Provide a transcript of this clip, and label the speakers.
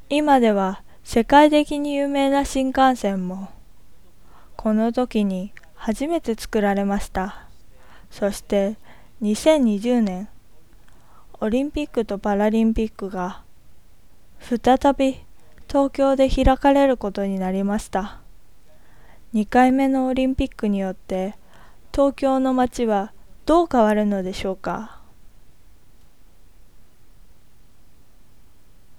Speaker 1: 今では世界的に有名な新幹線もこの時に初めて作られました。そして2020年、オリンピックとパラリンピックが再び東京で開かれることになりました。2回目のオリンピックによって東京の街はどう変わるのでしょうか。